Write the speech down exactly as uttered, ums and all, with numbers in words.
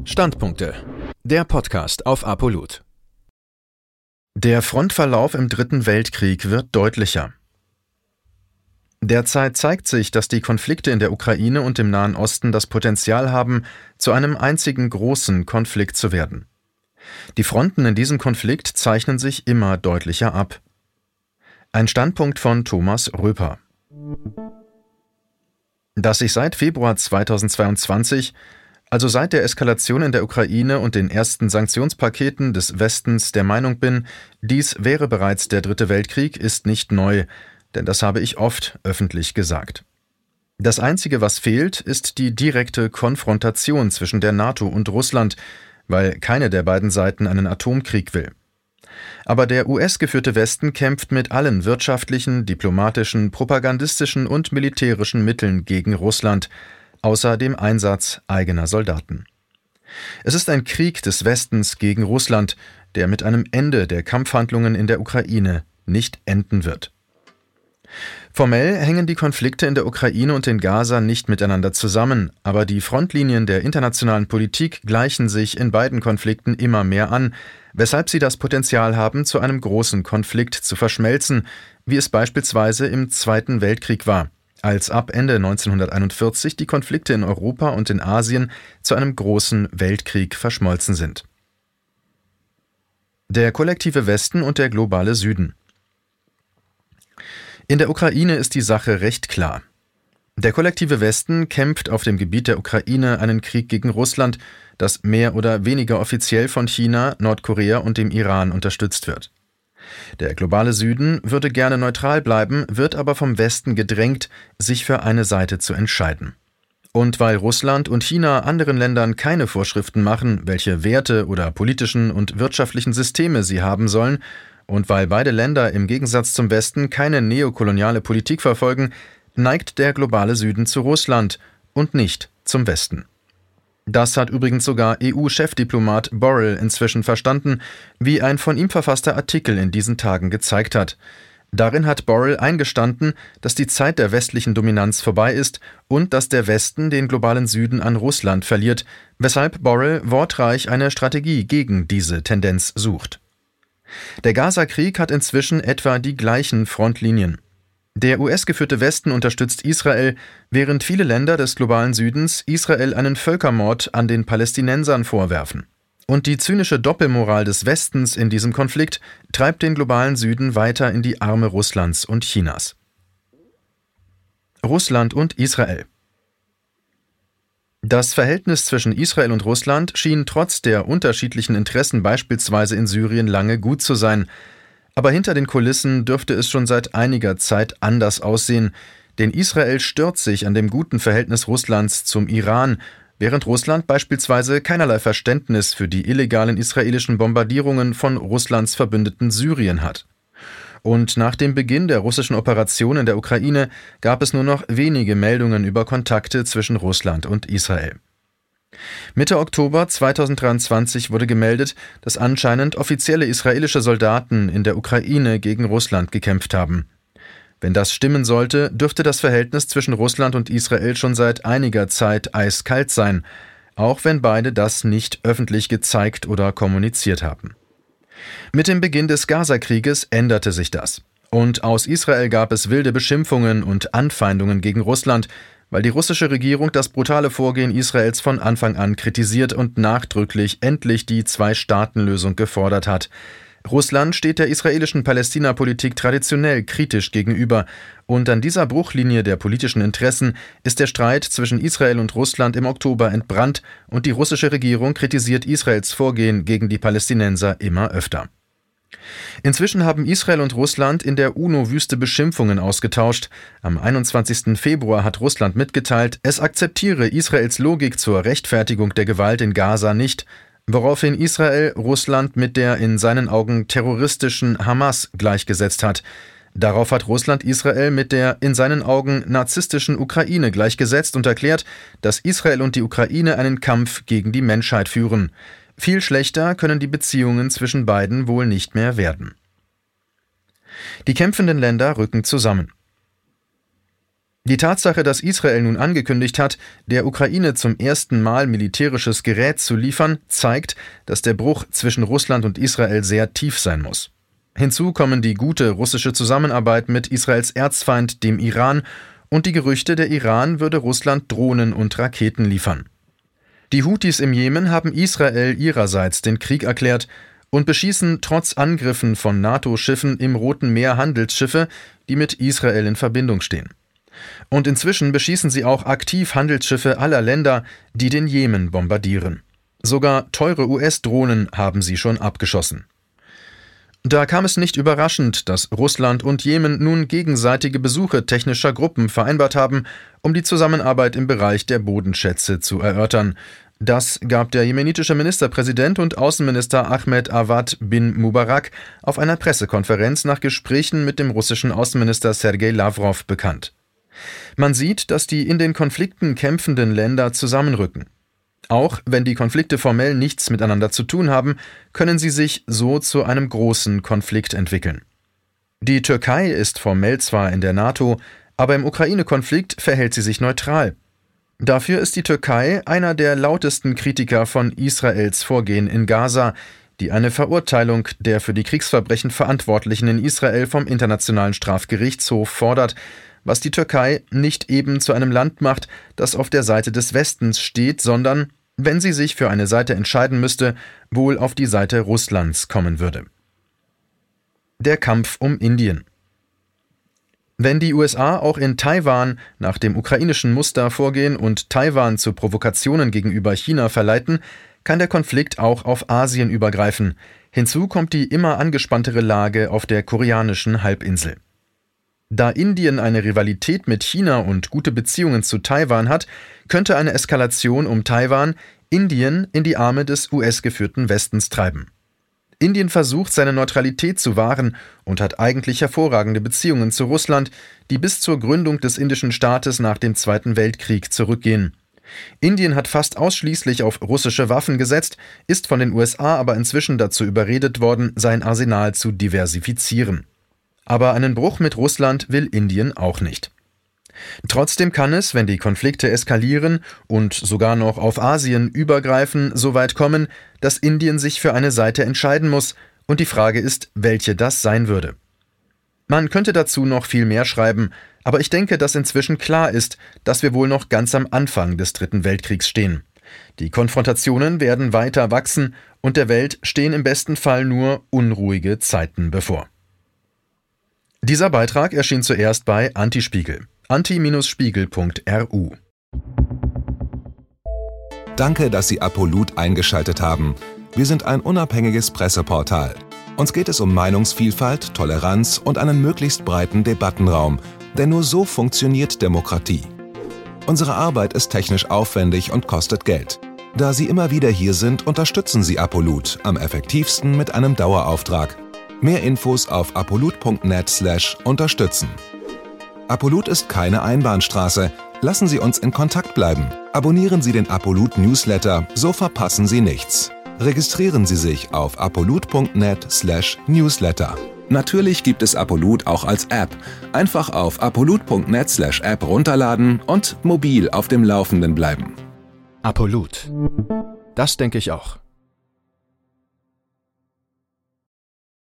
Standpunkte. Der Podcast auf Apollut. Der Frontverlauf im Dritten Weltkrieg wird deutlicher. Derzeit zeigt sich, dass die Konflikte in der Ukraine und im Nahen Osten das Potenzial haben, zu einem einzigen großen Konflikt zu werden. Die Fronten in diesem Konflikt zeichnen sich immer deutlicher ab. Ein Standpunkt von Thomas Röper. Dass ich seit Februar zweitausendzweiundzwanzig, also seit der Eskalation in der Ukraine und den ersten Sanktionspaketen des Westens, der Meinung bin, dies wäre bereits der Dritte Weltkrieg, ist nicht neu, denn das habe ich oft öffentlich gesagt. Das Einzige, was fehlt, ist die direkte Konfrontation zwischen der NATO und Russland, weil keine der beiden Seiten einen Atomkrieg will. Aber der U S-geführte Westen kämpft mit allen wirtschaftlichen, diplomatischen, propagandistischen und militärischen Mitteln gegen Russland, außer dem Einsatz eigener Soldaten. Es ist ein Krieg des Westens gegen Russland, der mit einem Ende der Kampfhandlungen in der Ukraine nicht enden wird. Formell hängen die Konflikte in der Ukraine und in Gaza nicht miteinander zusammen, aber die Frontlinien der internationalen Politik gleichen sich in beiden Konflikten immer mehr an, weshalb sie das Potenzial haben, zu einem großen Konflikt zu verschmelzen, wie es beispielsweise im Zweiten Weltkrieg war, als ab Ende neunzehnhunderteinundvierzig die Konflikte in Europa und in Asien zu einem großen Weltkrieg verschmolzen sind. Der kollektive Westen und der globale Süden. In der Ukraine ist die Sache recht klar. Der kollektive Westen kämpft auf dem Gebiet der Ukraine einen Krieg gegen Russland, das mehr oder weniger offiziell von China, Nordkorea und dem Iran unterstützt wird. Der globale Süden würde gerne neutral bleiben, wird aber vom Westen gedrängt, sich für eine Seite zu entscheiden. Und weil Russland und China anderen Ländern keine Vorschriften machen, welche Werte oder politischen und wirtschaftlichen Systeme sie haben sollen, und weil beide Länder im Gegensatz zum Westen keine neokoloniale Politik verfolgen, neigt der globale Süden zu Russland und nicht zum Westen. Das hat übrigens sogar E U-Chefdiplomat Borrell inzwischen verstanden, wie ein von ihm verfasster Artikel in diesen Tagen gezeigt hat. Darin hat Borrell eingestanden, dass die Zeit der westlichen Dominanz vorbei ist und dass der Westen den globalen Süden an Russland verliert, weshalb Borrell wortreich eine Strategie gegen diese Tendenz sucht. Der Gaza-Krieg hat inzwischen etwa die gleichen Frontlinien. Der U S-geführte Westen unterstützt Israel, während viele Länder des globalen Südens Israel einen Völkermord an den Palästinensern vorwerfen. Und die zynische Doppelmoral des Westens in diesem Konflikt treibt den globalen Süden weiter in die Arme Russlands und Chinas. Russland und Israel. Das Verhältnis zwischen Israel und Russland schien trotz der unterschiedlichen Interessen beispielsweise in Syrien lange gut zu sein. Aber hinter den Kulissen dürfte es schon seit einiger Zeit anders aussehen, denn Israel stört sich an dem guten Verhältnis Russlands zum Iran, während Russland beispielsweise keinerlei Verständnis für die illegalen israelischen Bombardierungen von Russlands Verbündeten Syrien hat. Und nach dem Beginn der russischen Operation in der Ukraine gab es nur noch wenige Meldungen über Kontakte zwischen Russland und Israel. Mitte Oktober zweitausenddreiundzwanzig wurde gemeldet, dass anscheinend offizielle israelische Soldaten in der Ukraine gegen Russland gekämpft haben. Wenn das stimmen sollte, dürfte das Verhältnis zwischen Russland und Israel schon seit einiger Zeit eiskalt sein, auch wenn beide das nicht öffentlich gezeigt oder kommuniziert haben. Mit dem Beginn des Gaza-Krieges änderte sich das. Und aus Israel gab es wilde Beschimpfungen und Anfeindungen gegen Russland, weil die russische Regierung das brutale Vorgehen Israels von Anfang an kritisiert und nachdrücklich endlich die Zwei-Staaten-Lösung gefordert hat. Russland steht der israelischen Palästina-Politik traditionell kritisch gegenüber, und an dieser Bruchlinie der politischen Interessen ist der Streit zwischen Israel und Russland im Oktober entbrannt, und die russische Regierung kritisiert Israels Vorgehen gegen die Palästinenser immer öfter. Inzwischen haben Israel und Russland in der UNO wüste Beschimpfungen ausgetauscht. Am einundzwanzigsten Februar hat Russland mitgeteilt, es akzeptiere Israels Logik zur Rechtfertigung der Gewalt in Gaza nicht, woraufhin Israel Russland mit der in seinen Augen terroristischen Hamas gleichgesetzt hat. Darauf hat Russland Israel mit der in seinen Augen narzisstischen Ukraine gleichgesetzt und erklärt, dass Israel und die Ukraine einen Kampf gegen die Menschheit führen. Viel schlechter können die Beziehungen zwischen beiden wohl nicht mehr werden. Die kämpfenden Länder rücken zusammen. Die Tatsache, dass Israel nun angekündigt hat, der Ukraine zum ersten Mal militärisches Gerät zu liefern, zeigt, dass der Bruch zwischen Russland und Israel sehr tief sein muss. Hinzu kommen die gute russische Zusammenarbeit mit Israels Erzfeind, dem Iran, und die Gerüchte, der Iran würde Russland Drohnen und Raketen liefern. Die Houthis im Jemen haben Israel ihrerseits den Krieg erklärt und beschießen trotz Angriffen von NATO-Schiffen im Roten Meer Handelsschiffe, die mit Israel in Verbindung stehen. Und inzwischen beschießen sie auch aktiv Handelsschiffe aller Länder, die den Jemen bombardieren. Sogar teure U S-Drohnen haben sie schon abgeschossen. Da kam es nicht überraschend, dass Russland und Jemen nun gegenseitige Besuche technischer Gruppen vereinbart haben, um die Zusammenarbeit im Bereich der Bodenschätze zu erörtern. Das gab der jemenitische Ministerpräsident und Außenminister Ahmed Awad bin Mubarak auf einer Pressekonferenz nach Gesprächen mit dem russischen Außenminister Sergei Lavrov bekannt. Man sieht, dass die in den Konflikten kämpfenden Länder zusammenrücken. Auch wenn die Konflikte formell nichts miteinander zu tun haben, können sie sich so zu einem großen Konflikt entwickeln. Die Türkei ist formell zwar in der NATO, aber im Ukraine-Konflikt verhält sie sich neutral. Dafür ist die Türkei einer der lautesten Kritiker von Israels Vorgehen in Gaza, die eine Verurteilung der für die Kriegsverbrechen Verantwortlichen in Israel vom Internationalen Strafgerichtshof fordert, was die Türkei nicht eben zu einem Land macht, das auf der Seite des Westens steht, sondern, wenn sie sich für eine Seite entscheiden müsste, wohl auf die Seite Russlands kommen würde. Der Kampf um Indien. Wenn die U S A auch in Taiwan nach dem ukrainischen Muster vorgehen und Taiwan zu Provokationen gegenüber China verleiten, kann der Konflikt auch auf Asien übergreifen. Hinzu kommt die immer angespanntere Lage auf der koreanischen Halbinsel. Da Indien eine Rivalität mit China und gute Beziehungen zu Taiwan hat, könnte eine Eskalation um Taiwan Indien in die Arme des U S-geführten Westens treiben. Indien versucht, seine Neutralität zu wahren und hat eigentlich hervorragende Beziehungen zu Russland, die bis zur Gründung des indischen Staates nach dem Zweiten Weltkrieg zurückgehen. Indien hat fast ausschließlich auf russische Waffen gesetzt, ist von den U S A aber inzwischen dazu überredet worden, sein Arsenal zu diversifizieren. Aber einen Bruch mit Russland will Indien auch nicht. Trotzdem kann es, wenn die Konflikte eskalieren und sogar noch auf Asien übergreifen, so weit kommen, dass Indien sich für eine Seite entscheiden muss, und die Frage ist, welche das sein würde. Man könnte dazu noch viel mehr schreiben, aber ich denke, dass inzwischen klar ist, dass wir wohl noch ganz am Anfang des Dritten Weltkriegs stehen. Die Konfrontationen werden weiter wachsen und der Welt stehen im besten Fall nur unruhige Zeiten bevor. Dieser Beitrag erschien zuerst bei Antispiegel. anti Spiegel punkt r u. Danke, dass Sie Apolut eingeschaltet haben. Wir sind ein unabhängiges Presseportal. Uns geht es um Meinungsvielfalt, Toleranz und einen möglichst breiten Debattenraum, denn nur so funktioniert Demokratie. Unsere Arbeit ist technisch aufwendig und kostet Geld. Da Sie immer wieder hier sind, unterstützen Sie Apolut am effektivsten mit einem Dauerauftrag. Mehr Infos auf apolut punkt net slash unterstützen. Apolut ist keine Einbahnstraße. Lassen Sie uns in Kontakt bleiben. Abonnieren Sie den Apolut Newsletter, so verpassen Sie nichts. Registrieren Sie sich auf apolut punkt net slash newsletter. Natürlich gibt es Apolut auch als App. Einfach auf apolut punkt net slash app runterladen und mobil auf dem Laufenden bleiben. Apolut. Das denke ich auch.